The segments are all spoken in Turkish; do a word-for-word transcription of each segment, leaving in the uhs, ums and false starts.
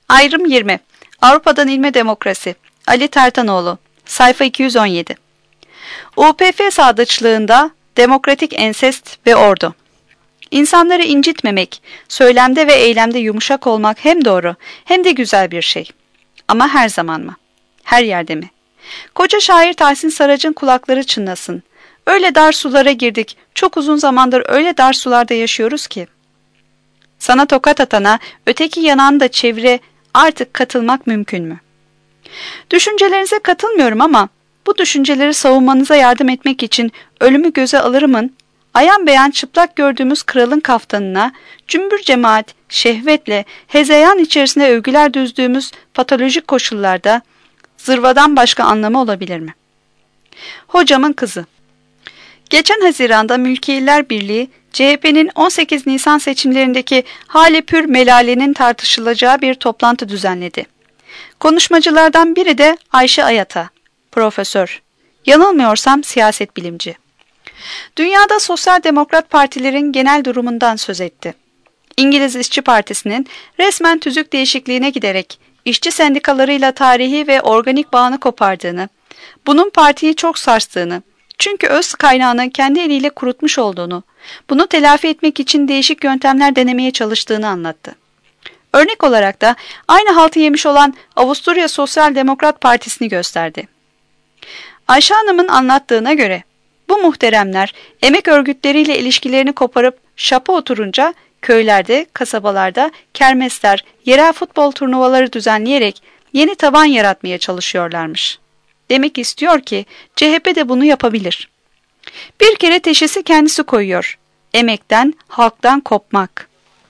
Ayrım yirmi. Avrupa'dan İlme Demokrasi. Ali Tartanoğlu. Sayfa iki yüz on yedi. U P F sadıçlığında demokratik ensest ve ordu. İnsanları incitmemek, söylemde ve eylemde yumuşak olmak hem doğru hem de güzel bir şey. Ama her zaman mı? Her yerde mi? Koca şair Tahsin Sarac'ın kulakları çınlasın. Öyle dar sulara girdik, çok uzun zamandır öyle dar sularda yaşıyoruz ki. Sana tokat atana, öteki yanağını da çevire, artık katılmak mümkün mü? Düşüncelerinize katılmıyorum ama bu düşünceleri savunmanıza yardım etmek için ölümü göze alırımın, ayan beyan çıplak gördüğümüz kralın kaftanına, cümbür cemaat, şehvetle, hezeyan içerisinde övgüler düzdüğümüz patolojik koşullarda zırvadan başka anlamı olabilir mi? Hocamın kızı. Geçen Haziran'da Mülkiyeliler Birliği, C H P'nin on sekiz Nisan seçimlerindeki hali pür melalenin tartışılacağı bir toplantı düzenledi. Konuşmacılardan biri de Ayşe Ayata, profesör, yanılmıyorsam siyaset bilimci. Dünyada sosyal demokrat partilerin genel durumundan söz etti. İngiliz İşçi Partisi'nin resmen tüzük değişikliğine giderek işçi sendikalarıyla tarihi ve organik bağını kopardığını, bunun partiyi çok sarstığını, çünkü öz kaynağını kendi eliyle kurutmuş olduğunu, bunu telafi etmek için değişik yöntemler denemeye çalıştığını anlattı. Örnek olarak da aynı haltı yemiş olan Avusturya Sosyal Demokrat Partisi'ni gösterdi. Ayşe Hanım'ın anlattığına göre, bu muhteremler emek örgütleriyle ilişkilerini koparıp şapa oturunca köylerde, kasabalarda kermesler, yerel futbol turnuvaları düzenleyerek yeni taban yaratmaya çalışıyorlarmış. Demek istiyor ki C H P de bunu yapabilir. Bir kere teşhisi kendisi koyuyor. Emekten, halktan kopmak.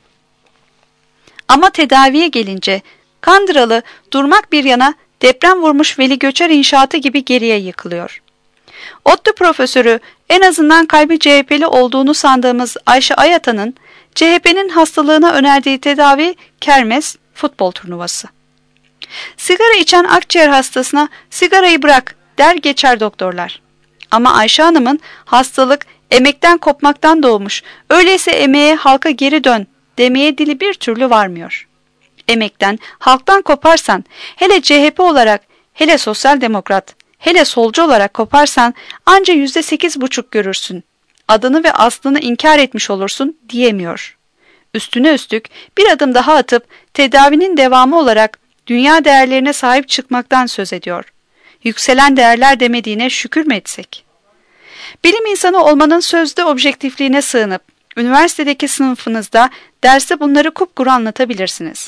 Ama tedaviye gelince Kandıralı durmak bir yana deprem vurmuş Veli Göçer inşaatı gibi geriye yıkılıyor. ODTÜ profesörü en azından kalbi C H P'li olduğunu sandığımız Ayşe Ayata'nın C H P'nin hastalığına önerdiği tedavi kermes, futbol turnuvası. Sigara içen akciğer hastasına sigarayı bırak der geçer doktorlar. Ama Ayşe Hanım'ın hastalık emekten kopmaktan doğmuş, öyleyse emeğe halka geri dön demeye dili bir türlü varmıyor. Emekten, halktan koparsan, hele C H P olarak, hele sosyal demokrat, hele solcu olarak koparsan anca yüzde sekiz buçuk görürsün. Adını ve aslını inkar etmiş olursun diyemiyor. Üstüne üstlük bir adım daha atıp tedavinin devamı olarak dünya değerlerine sahip çıkmaktan söz ediyor. Yükselen değerler demediğine şükür mü etsek? Bilim insanı olmanın sözde objektifliğine sığınıp, üniversitedeki sınıfınızda derste bunları kupkuru anlatabilirsiniz.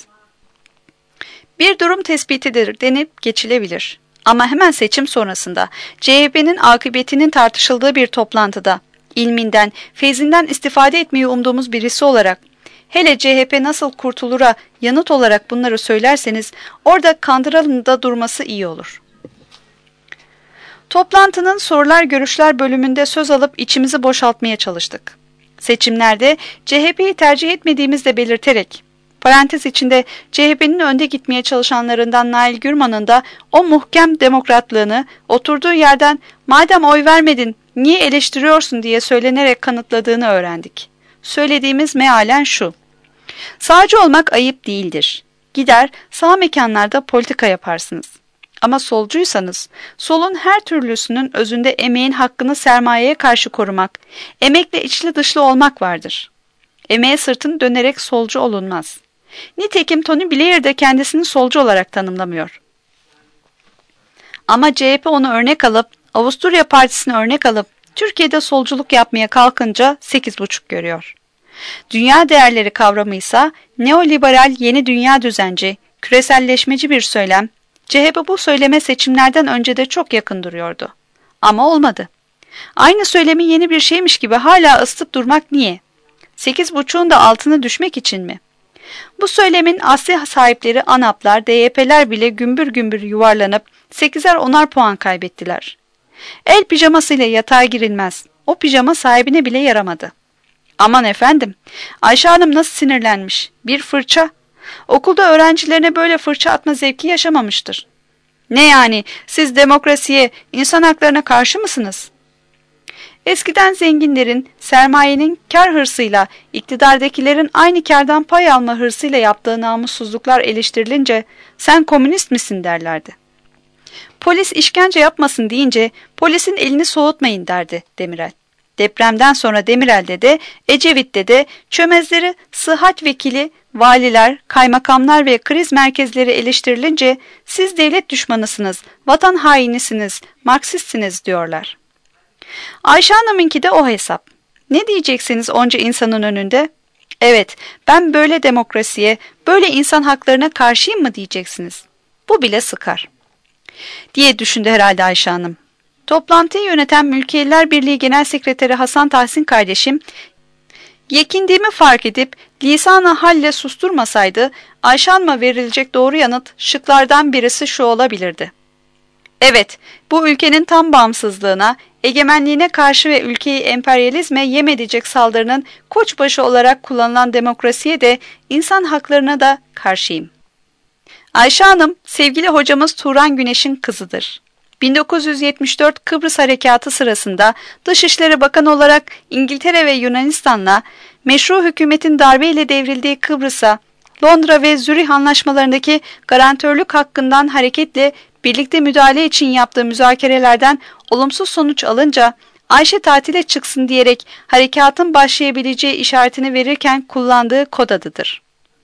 Bir durum tespitidir denip geçilebilir. Ama hemen seçim sonrasında C H P'nin akıbetinin tartışıldığı bir toplantıda ilminden, feyzinden istifade etmeyi umduğumuz birisi olarak, hele C H P nasıl kurtulura yanıt olarak bunları söylerseniz orada Kandıralı'nın da durması iyi olur. Toplantının sorular görüşler bölümünde söz alıp içimizi boşaltmaya çalıştık. Seçimlerde C H P'yi tercih etmediğimizi de belirterek, parantez içinde C H P'nin önde gitmeye çalışanlarından Nail Gürman'ın da o muhkem demokratlığını oturduğu yerden madem oy vermedin niye eleştiriyorsun diye söylenerek kanıtladığını öğrendik. Söylediğimiz mealen şu: sağcı olmak ayıp değildir. Gider sağ mekanlarda politika yaparsınız. Ama solcuysanız, solun her türlüsünün özünde emeğin hakkını sermayeye karşı korumak, emekle içli dışlı olmak vardır. Emeğe sırtını dönerek solcu olunmaz. Nitekim Tony Blair de kendisini solcu olarak tanımlamıyor. Ama C H P onu örnek alıp, Avusturya Partisi'ni örnek alıp, Türkiye'de solculuk yapmaya kalkınca sekiz buçuk görüyor. Dünya değerleri kavramıysa neoliberal yeni dünya düzenci, küreselleşmeci bir söylem, C H P bu söyleme seçimlerden önce de çok yakın duruyordu. Ama olmadı. Aynı söylemi yeni bir şeymiş gibi hala ısıtıp durmak niye? Sekiz buçuğun da altına düşmek için mi? Bu söylemin asli sahipleri ANAP'lar, D Y P'ler bile gümbür gümbür yuvarlanıp sekizer onar puan kaybettiler. El pijamasıyla yatağa girilmez. O pijama sahibine bile yaramadı. Aman efendim, Ayşe Hanım nasıl sinirlenmiş? Bir fırça. Okulda öğrencilerine böyle fırça atma zevki yaşamamıştır. Ne yani, siz demokrasiye, insan haklarına karşı mısınız? Eskiden zenginlerin, sermayenin kar hırsıyla, iktidardakilerin aynı kardan pay alma hırsıyla yaptığı namussuzluklar eleştirilince sen komünist misin derlerdi. Polis işkence yapmasın deyince polisin elini soğutmayın derdi Demirel. Depremden sonra Demirel'de de Ecevit'te de çömezleri, sıhhat vekili, valiler, kaymakamlar ve kriz merkezleri eleştirilince siz devlet düşmanısınız, vatan hainisiniz, Marksistsiniz diyorlar. Ayşe Hanım'ınki de o hesap. Ne diyeceksiniz onca insanın önünde? Evet, ben böyle demokrasiye, böyle insan haklarına karşıyım mı diyeceksiniz. Bu bile sıkar. Diye düşündü herhalde Ayşe Hanım. Toplantıyı yöneten Mülkiyeliler Birliği Genel Sekreteri Hasan Tahsin kardeşim, yekindiğimi fark edip lisan-ı halle susturmasaydı Ayşe Hanım'a verilecek doğru yanıt şıklardan birisi şu olabilirdi. Evet, bu ülkenin tam bağımsızlığına, egemenliğine karşı ve ülkeyi emperyalizme yem edecek saldırının koçbaşı olarak kullanılan demokrasiye de insan haklarına da karşıyım. Ayşe Hanım, sevgili hocamız Turan Güneş'in kızıdır. bin dokuz yüz yetmiş dört Kıbrıs Harekatı sırasında Dışişleri Bakanı olarak İngiltere ve Yunanistan'la meşru hükümetin darbeyle devrildiği Kıbrıs'a, Londra ve Zürih anlaşmalarındaki garantörlük hakkından hareketle birlikte müdahale için yaptığı müzakerelerden olumsuz sonuç alınca Ayşe tatile çıksın diyerek harekatın başlayabileceği işaretini verirken kullandığı kod adıdır.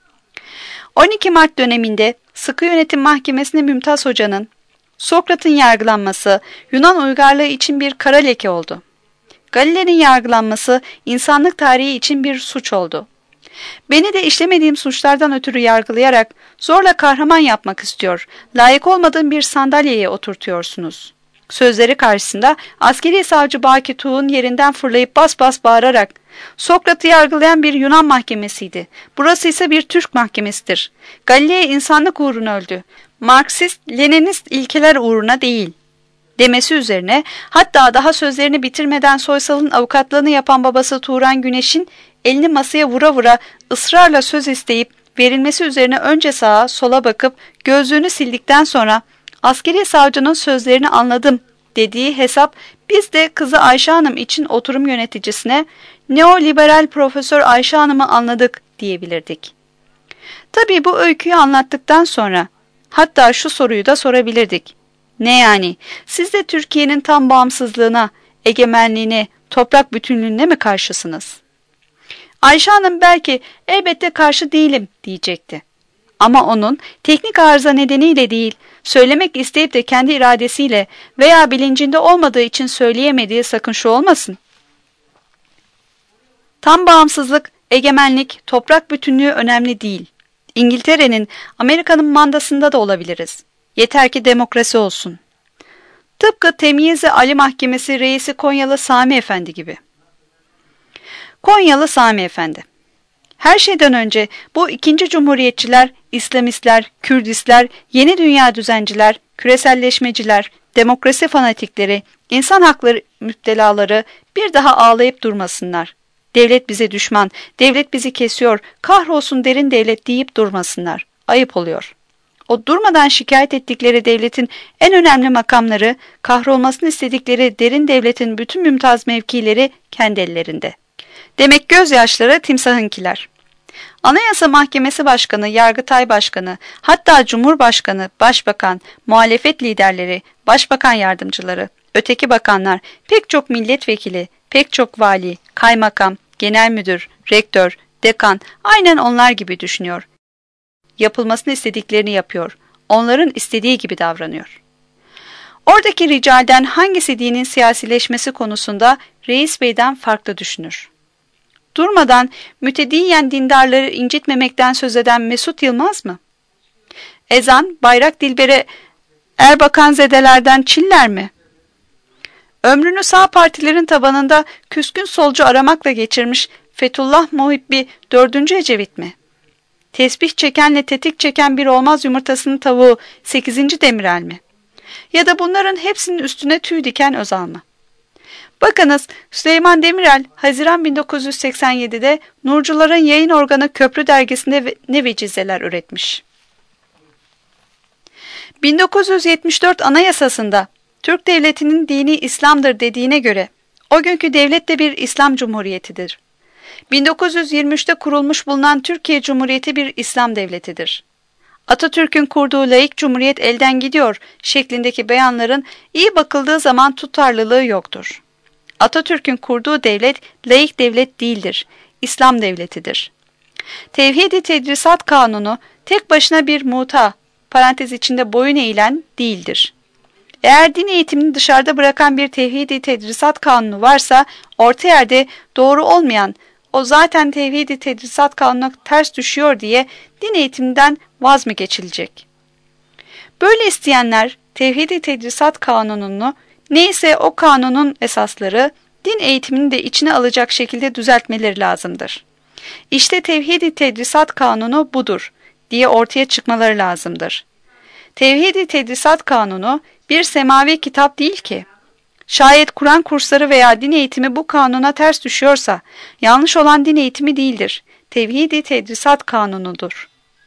on iki Mart döneminde Sıkı Yönetim Mahkemesi'nde Mümtaz Hoca'nın Sokrat'ın yargılanması Yunan uygarlığı için bir kara leke oldu. Galile'nin yargılanması insanlık tarihi için bir suç oldu. Beni de işlemediğim suçlardan ötürü yargılayarak zorla kahraman yapmak istiyor, layık olmadığım bir sandalyeye oturtuyorsunuz. Sözleri karşısında askeri savcı Baki Tuğ'un yerinden fırlayıp bas bas bağırarak, Sokrat'ı yargılayan bir Yunan mahkemesiydi, burası ise bir Türk mahkemesidir. Galileo insanlık uğruna öldü, Marksist, Leninist ilkeler uğruna değil demesi üzerine, hatta daha sözlerini bitirmeden Soysal'ın avukatlığını yapan babası Turan Güneş'in elini masaya vura vura ısrarla söz isteyip verilmesi üzerine önce sağa sola bakıp gözlüğünü sildikten sonra askeri savcının sözlerini anladım dediği hesap biz de kızı Ayşe Hanım için oturum yöneticisine neoliberal Profesör Ayşe Hanım'ı anladık diyebilirdik. Tabii bu öyküyü anlattıktan sonra hatta şu soruyu da sorabilirdik. Ne yani? Siz de Türkiye'nin tam bağımsızlığına, egemenliğine, toprak bütünlüğüne mi karşısınız? Ayşe Hanım belki elbette karşı değilim diyecekti. Ama onun teknik arıza nedeniyle değil, söylemek isteyip de kendi iradesiyle veya bilincinde olmadığı için söyleyemediği sakın şu olmasın. Tam bağımsızlık, egemenlik, toprak bütünlüğü önemli değil. İngiltere'nin, Amerika'nın mandasında da olabiliriz. Yeter ki demokrasi olsun. Tıpkı Temyiz-i Ali Mahkemesi reisi Konyalı Sami Efendi gibi. Konyalı Sami Efendi. Her şeyden önce bu ikinci cumhuriyetçiler, İslamistler, Kürdistler, yeni dünya düzenciler, küreselleşmeciler, demokrasi fanatikleri, insan hakları müptelaları bir daha ağlayıp durmasınlar. Devlet bize düşman, devlet bizi kesiyor, kahrolsun derin devlet deyip durmasınlar. Ayıp oluyor. O durmadan şikayet ettikleri devletin en önemli makamları, kahrolmasını istedikleri derin devletin bütün mümtaz mevkileri kendi ellerinde. Demek gözyaşları timsahınkiler. Anayasa Mahkemesi Başkanı, Yargıtay Başkanı, hatta Cumhurbaşkanı, Başbakan, muhalefet liderleri, Başbakan yardımcıları, öteki bakanlar, pek çok milletvekili, pek çok vali, kaymakam, genel müdür, rektör, dekan aynen onlar gibi düşünüyor. Yapılmasını istediklerini yapıyor. Onların istediği gibi davranıyor. Oradaki ricalden hangisi dinin siyasileşmesi konusunda Reis Bey'den farklı düşünür? Durmadan mütedeyyen dindarları incitmemekten söz eden Mesut Yılmaz mı? Ezan, bayrak dilbere Erbakanzedelerden çiller mi? Ömrünü sağ partilerin tabanında küskün solcu aramakla geçirmiş Fethullah Muhibbi dördüncü Ecevit mi? Tesbih çekenle tetik çeken bir olmaz yumurtasının tavuğu sekizinci Demirel mi? Ya da bunların hepsinin üstüne tüy diken Özal mı? Bakınız, Süleyman Demirel Haziran bin dokuz yüz seksen yedi'de Nurcuların yayın organı Köprü dergisinde ne vecizeler üretmiş. bin dokuz yüz yetmiş dört Anayasasında Türk Devleti'nin dini İslam'dır dediğine göre O günkü devlet de bir İslam Cumhuriyeti'dir. bin dokuz yüz yirmi üçte kurulmuş bulunan Türkiye Cumhuriyeti bir İslam devletidir. Atatürk'ün kurduğu laik cumhuriyet elden gidiyor şeklindeki beyanların iyi bakıldığı zaman tutarlılığı yoktur. Atatürk'ün kurduğu devlet laik devlet değildir, İslam devletidir. Tevhid-i Tedrisat Kanunu tek başına bir muta, parantez içinde boyun eğilen değildir. Eğer din eğitimini dışarıda bırakan bir Tevhid-i Tedrisat Kanunu varsa, orta yerde doğru olmayan, o zaten Tevhid-i Tedrisat Kanunu'na ters düşüyor diye din eğitiminden vaz mı geçilecek? Böyle isteyenler Tevhid-i Tedrisat Kanunu'nu, neyse o kanunun esasları, din eğitimini de içine alacak şekilde düzeltmeleri lazımdır. İşte Tevhid-i Tedrisat Kanunu budur diye ortaya çıkmaları lazımdır. Tevhid-i Tedrisat Kanunu bir semavi kitap değil ki. Şayet Kur'an kursları veya din eğitimi bu kanuna ters düşüyorsa, yanlış olan din eğitimi değildir. Tevhid-i Tedrisat Kanunu'dur.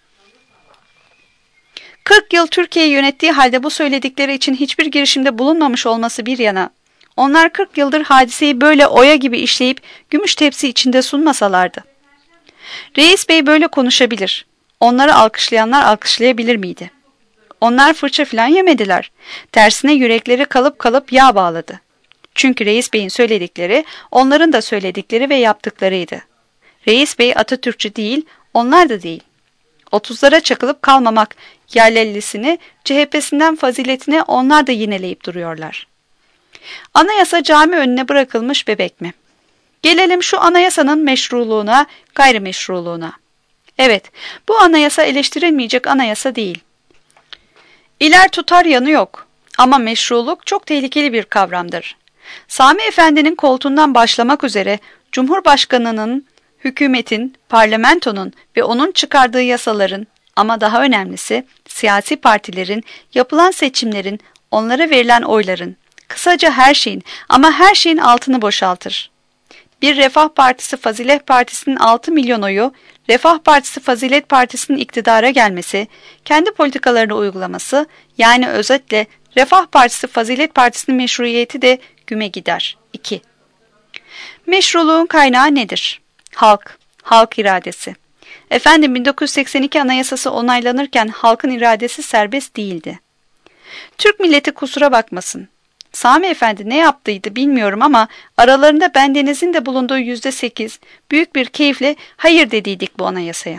kırk yıl Türkiye'yi yönettiği halde bu söyledikleri için hiçbir girişimde bulunmamış olması bir yana, onlar kırk yıldır hadiseyi böyle oya gibi işleyip gümüş tepsi içinde sunmasalardı. Reis Bey böyle konuşabilir. Onları alkışlayanlar alkışlayabilir miydi? Onlar fırça filan yemediler. Tersine yürekleri kalıp kalıp yağ bağladı. Çünkü Reis Bey'in söyledikleri, onların da söyledikleri ve yaptıklarıydı. Reis Bey Atatürkçü değil, onlar da değil. Otuzlara çakılıp kalmamak yerlellisini, C H P'sinden faziletine onlar da yineleyip duruyorlar. Anayasa cami önüne bırakılmış bebek mi? Gelelim şu anayasanın meşruluğuna, gayrimeşruluğuna. Evet, bu anayasa eleştirilmeyecek anayasa değil. İler tutar yanı yok ama meşruluk çok tehlikeli bir kavramdır. Sami Efendi'nin koltuğundan başlamak üzere Cumhurbaşkanı'nın, hükümetin, parlamentonun ve onun çıkardığı yasaların ama daha önemlisi siyasi partilerin, yapılan seçimlerin, onlara verilen oyların, kısaca her şeyin ama her şeyin altını boşaltır. Bir Refah Partisi Fazilet Partisi'nin altı milyon oyu, Refah Partisi Fazilet Partisi'nin iktidara gelmesi, kendi politikalarını uygulaması, yani özetle Refah Partisi Fazilet Partisi'nin meşruiyeti de güme gider. iki. Meşruluğun kaynağı nedir? Halk, halk iradesi. Efendim bin dokuz yüz seksen iki Anayasası onaylanırken halkın iradesi serbest değildi. Türk milleti kusura bakmasın. Sami Efendi ne yaptıydı bilmiyorum ama aralarında bendenizin de bulunduğu yüzde sekiz büyük bir keyifle hayır dediydik bu anayasaya.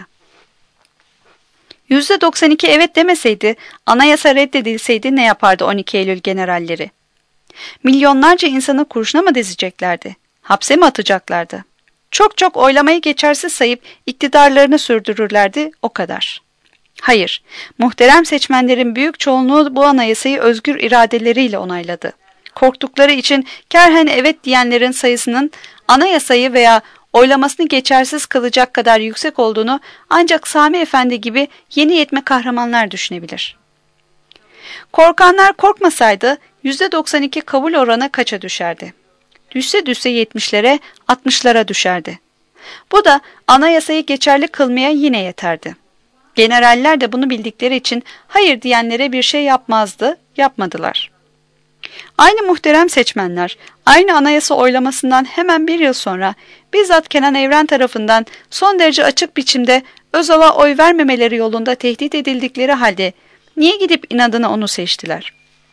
Yüzde doksan iki evet demeseydi, anayasa reddedilseydi ne yapardı on iki Eylül generalleri? Milyonlarca insanı kurşuna mı dizeceklerdi? Hapse mi atacaklardı? Çok çok oylamayı geçersiz sayıp iktidarlarını sürdürürlerdi, o kadar. Hayır, muhterem seçmenlerin büyük çoğunluğu bu anayasayı özgür iradeleriyle onayladı. Korktukları için kerhen evet diyenlerin sayısının anayasayı veya oylamasını geçersiz kılacak kadar yüksek olduğunu ancak Sami Efendi gibi yeni yetme kahramanlar düşünebilir. Korkanlar korkmasaydı yüzde doksan iki kabul oranı kaça düşerdi? Düşse düşse yetmişlere, altmışlara düşerdi. Bu da anayasayı geçerli kılmaya yine yeterdi. Generaller de bunu bildikleri için hayır diyenlere bir şey yapmazdı, yapmadılar. Aynı muhterem seçmenler, aynı anayasa oylamasından hemen bir yıl sonra bizzat Kenan Evren tarafından son derece açık biçimde Özal'a oy vermemeleri yolunda tehdit edildikleri halde niye gidip inadına onu seçtiler?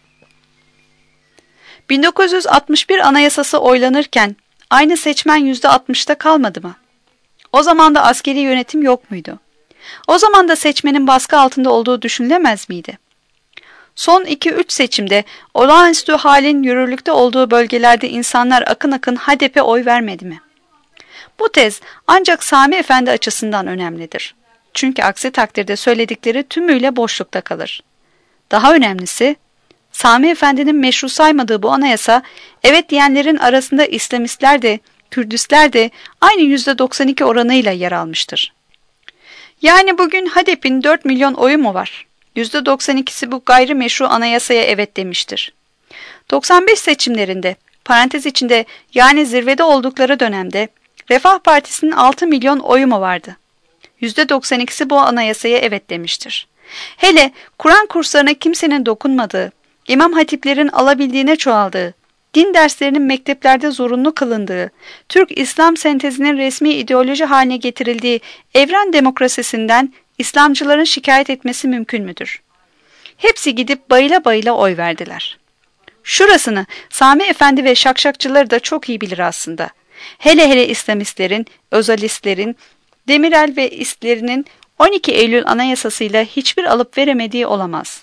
bin dokuz yüz altmış bir Anayasası oylanırken aynı seçmen yüzde altmışta kalmadı mı? O zaman da askeri yönetim yok muydu? O zaman da seçmenin baskı altında olduğu düşünülemez miydi? Son iki üç seçimde olağanüstü halin yürürlükte olduğu bölgelerde insanlar akın akın H D P'ye oy vermedi mi? Bu tez ancak Sami Efendi açısından önemlidir. Çünkü aksi takdirde söyledikleri tümüyle boşlukta kalır. Daha önemlisi, Sami Efendi'nin meşru saymadığı bu anayasa, evet diyenlerin arasında İslamistler de, Kürdistler de aynı yüzde doksan iki oranıyla yer almıştır. Yani bugün H D P'in dört milyon oyu mu var? yüzde doksan ikisi bu gayrimeşru anayasaya evet demiştir. doksan beş seçimlerinde, parantez içinde yani zirvede oldukları dönemde, Refah Partisi'nin altı milyon oyu mu vardı? yüzde doksan ikisi bu anayasaya evet demiştir. Hele Kur'an kurslarına kimsenin dokunmadığı, İmam hatiplerin alabildiğine çoğaldığı, din derslerinin mekteplerde zorunlu kılındığı, Türk İslam sentezinin resmi ideoloji haline getirildiği evren demokrasisinden İslamcıların şikayet etmesi mümkün müdür? Hepsi gidip bayıla bayıla oy verdiler. Şurasını Sami Efendi ve şakşakçıları da çok iyi bilir aslında. Hele hele İslamistlerin, özelistlerin, Demirel ve İstlerinin on iki Eylül Anayasası'yla hiçbir alıp veremediği olamaz.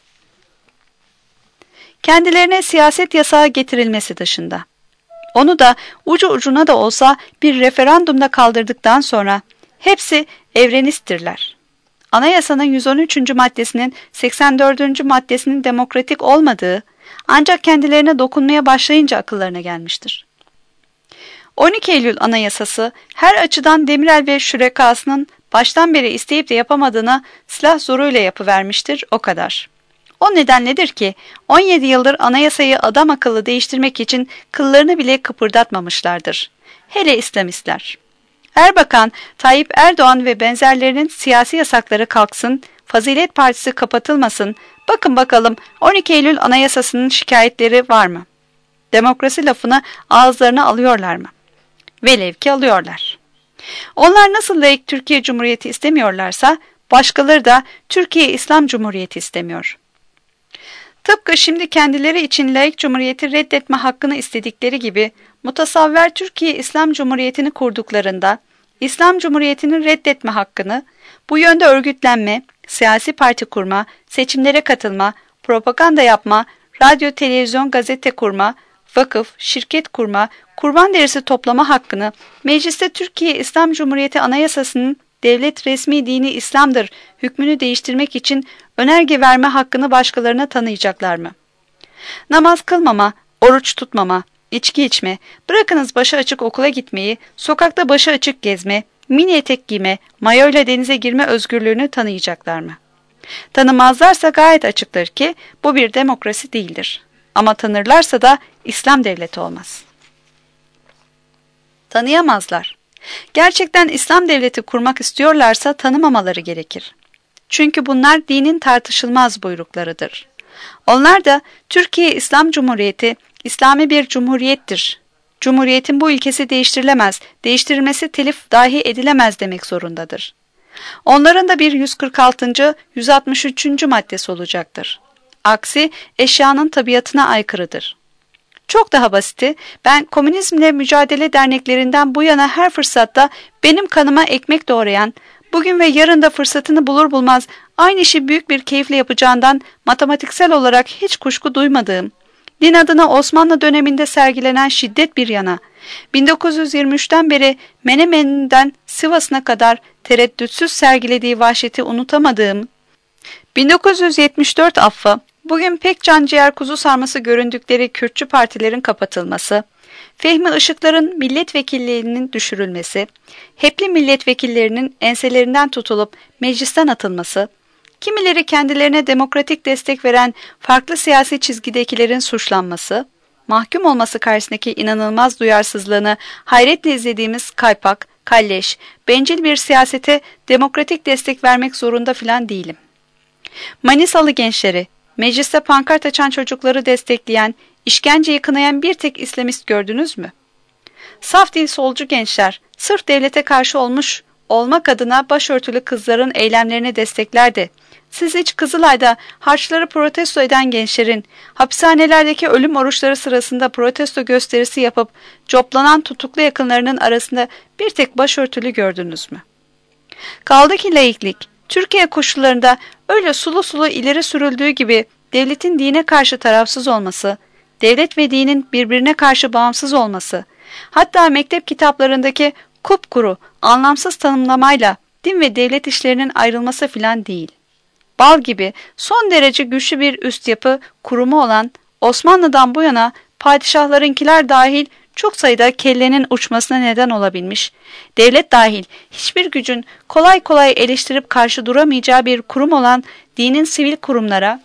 Kendilerine siyaset yasağı getirilmesi dışında. Onu da ucu ucuna da olsa bir referandumda kaldırdıktan sonra hepsi evrenisttirler. Anayasanın yüz on üçüncü maddesinin seksen dördüncü maddesinin demokratik olmadığı ancak kendilerine dokunmaya başlayınca akıllarına gelmiştir. on iki Eylül Anayasası her açıdan Demirel ve şürekasının baştan beri isteyip de yapamadığına silah zoruyla yapıvermiştir, o kadar. O nedenledir ki on yedi yıldır anayasayı adam akıllı değiştirmek için kıllarını bile kıpırdatmamışlardır. Hele İslamistler. Erbakan, Tayyip Erdoğan ve benzerlerinin siyasi yasakları kalksın, Fazilet Partisi kapatılmasın, bakın bakalım on iki Eylül Anayasası'nın şikayetleri var mı? Demokrasi lafını ağızlarına alıyorlar mı? Velev ki alıyorlar. Onlar nasıl laik Türkiye Cumhuriyeti istemiyorlarsa, başkaları da Türkiye İslam Cumhuriyeti istemiyor. Tıpkı şimdi kendileri için laik cumhuriyeti reddetme hakkını istedikleri gibi, mutasavver Türkiye İslam Cumhuriyeti'ni kurduklarında, İslam Cumhuriyeti'nin reddetme hakkını, bu yönde örgütlenme, siyasi parti kurma, seçimlere katılma, propaganda yapma, radyo, televizyon, gazete kurma, vakıf, şirket kurma, kurban derisi toplama hakkını, mecliste Türkiye İslam Cumhuriyeti Anayasası'nın devlet resmi dini İslam'dır hükmünü değiştirmek için önerge verme hakkını başkalarına tanıyacaklar mı? Namaz kılmama, oruç tutmama, içki içme, bırakınız başı açık okula gitmeyi, sokakta başı açık gezme, mini etek giyme, mayoyla denize girme özgürlüğünü tanıyacaklar mı? Tanımazlarsa gayet açıktır ki bu bir demokrasi değildir. Ama tanırlarsa da İslam devleti olmaz. Tanıyamazlar. Gerçekten İslam devleti kurmak istiyorlarsa tanımamaları gerekir. Çünkü bunlar dinin tartışılmaz buyruklarıdır. Onlar da Türkiye İslam Cumhuriyeti, İslami bir cumhuriyettir. Cumhuriyetin bu ilkesi değiştirilemez, değiştirilmesi telif dahi edilemez demek zorundadır. Onların da bir yüz kırk altıncı yüz altmış üçüncü maddesi olacaktır. Aksi eşyanın tabiatına aykırıdır. Çok daha basiti, ben komünizmle mücadele derneklerinden bu yana her fırsatta benim kanıma ekmek doğrayan, bugün ve yarın da fırsatını bulur bulmaz aynı işi büyük bir keyifle yapacağından matematiksel olarak hiç kuşku duymadığım, din adına Osmanlı döneminde sergilenen şiddet bir yana, bin dokuz yüz yirmi üçten beri Menemen'inden Sivas'ına kadar tereddütsüz sergilediği vahşeti unutamadığım, bin dokuz yüz yetmiş dört affı, bugün pek canciğer kuzu sarması göründükleri Kürtçü partilerin kapatılması, Fehmi Işıklar'ın milletvekilliğinin düşürülmesi, Hepli milletvekillerinin enselerinden tutulup meclisten atılması, kimileri kendilerine demokratik destek veren farklı siyasi çizgidekilerin suçlanması, mahkum olması karşısındaki inanılmaz duyarsızlığını hayretle izlediğimiz kaypak, kalleş, bencil bir siyasete demokratik destek vermek zorunda filan değilim. Manisalı gençleri, mecliste pankart açan çocukları destekleyen, işkenceyi kınayan bir tek İslamist gördünüz mü? Saf değil solcu gençler, sırf devlete karşı olmuş olmak adına başörtülü kızların eylemlerini desteklerdi. Siz hiç Kızılay'da harçları protesto eden gençlerin, hapishanelerdeki ölüm oruçları sırasında protesto gösterisi yapıp coplanan tutuklu yakınlarının arasında bir tek başörtülü gördünüz mü? Kaldı ki laiklik, Türkiye koşullarında öyle sulu sulu ileri sürüldüğü gibi devletin dine karşı tarafsız olması, devlet ve dinin birbirine karşı bağımsız olması, hatta mektep kitaplarındaki kupkuru, anlamsız tanımlamayla din ve devlet işlerinin ayrılması filan değil. Bal gibi son derece güçlü bir üst yapı kurumu olan Osmanlı'dan bu yana padişahlarınkiler dahil çok sayıda kellenin uçmasına neden olabilmiş, devlet dahil hiçbir gücün kolay kolay eleştirip karşı duramayacağı bir kurum olan dinin sivil kurumlara,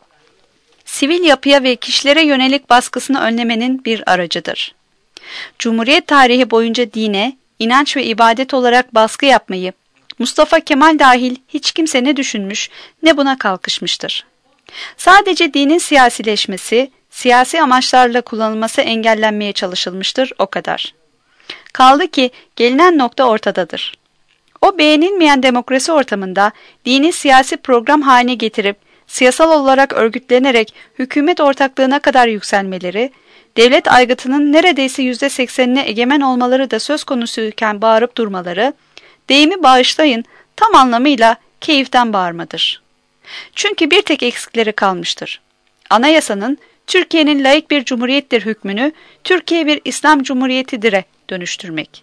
sivil yapıya ve kişilere yönelik baskısını önlemenin bir aracıdır. Cumhuriyet tarihi boyunca dine, inanç ve ibadet olarak baskı yapmayı, Mustafa Kemal dahil hiç kimse ne düşünmüş ne buna kalkışmıştır. Sadece dinin siyasileşmesi, siyasi amaçlarla kullanılması engellenmeye çalışılmıştır, o kadar. Kaldı ki gelinen nokta ortadadır. O beğenilmeyen demokrasi ortamında dini siyasi program haline getirip siyasal olarak örgütlenerek hükümet ortaklığına kadar yükselmeleri, devlet aygıtının neredeyse yüzde seksenine egemen olmaları da söz konusuyken bağırıp durmaları, deyimi bağışlayın, tam anlamıyla keyiften bağırmadır. Çünkü bir tek eksikleri kalmıştır. Anayasanın Türkiye'nin laik bir cumhuriyettir hükmünü Türkiye bir İslam cumhuriyetidir'e dönüştürmek.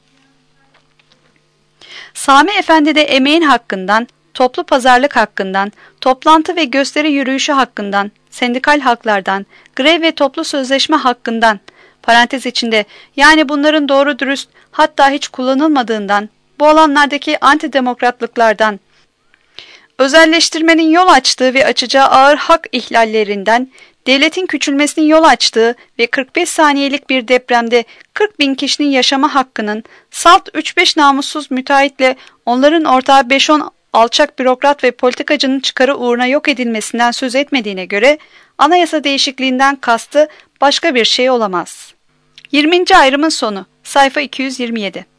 Sami Efendi de emeğin hakkından, toplu pazarlık hakkından, toplantı ve gösteri yürüyüşü hakkından, sendikal haklardan, grev ve toplu sözleşme hakkından, parantez içinde yani bunların doğru dürüst hatta hiç kullanılmadığından, bu alanlardaki antidemokratlıklardan, özelleştirmenin yol açtığı ve açacağı ağır hak ihlallerinden, devletin küçülmesinin yol açtığı ve kırk beş saniyelik bir depremde kırk bin kişinin yaşama hakkının, salt üç beş namussuz müteahhitle onların ortağı beş on alçak bürokrat ve politikacının çıkarı uğruna yok edilmesinden söz etmediğine göre, anayasa değişikliğinden kastı başka bir şey olamaz. yirminci ayrımın sonu, sayfa iki yüz yirmi yedi.